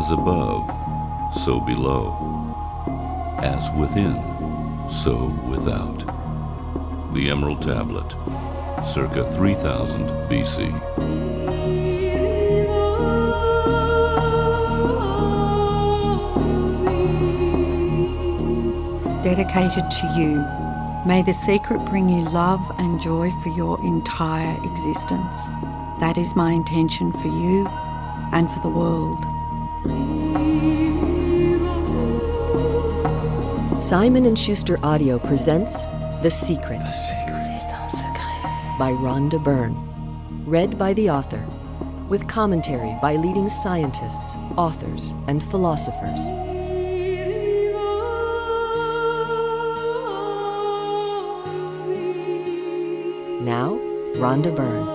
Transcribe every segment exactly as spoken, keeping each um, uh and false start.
As above, so below. As within, so without. The Emerald Tablet, circa three thousand B C. Dedicated to you, may the secret bring you love and joy for your entire existence. That is my intention for you and for the world. Simon and Schuster Audio presents The Secret, The Secret. by Rhonda Byrne. Read by the author, with commentary by leading scientists, authors, and philosophers. Now, Rhonda Byrne.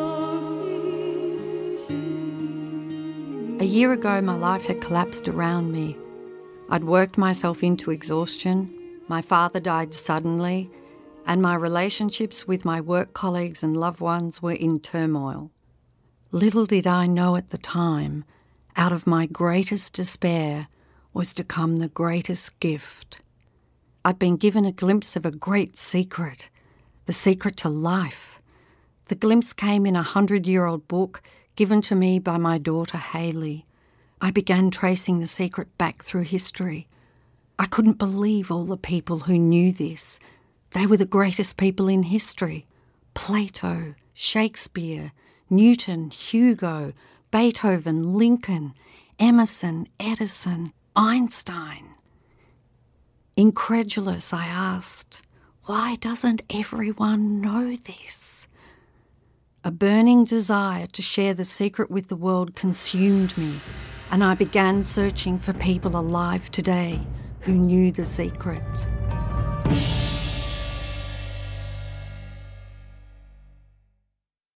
A year ago, my life had collapsed around me. I'd worked myself into exhaustion, my father died suddenly, and my relationships with my work colleagues and loved ones were in turmoil. Little did I know at the time, out of my greatest despair was to come the greatest gift. I'd been given a glimpse of a great secret, the secret to life. The glimpse came in a hundred-year-old book given to me by my daughter Hayley. I began tracing the secret back through history. I couldn't believe all the people who knew this. They were the greatest people in history. Plato, Shakespeare, Newton, Hugo, Beethoven, Lincoln, Emerson, Edison, Einstein. Incredulous, I asked, why doesn't everyone know this? A burning desire to share the secret with the world consumed me, and I began searching for people alive today who knew the secret.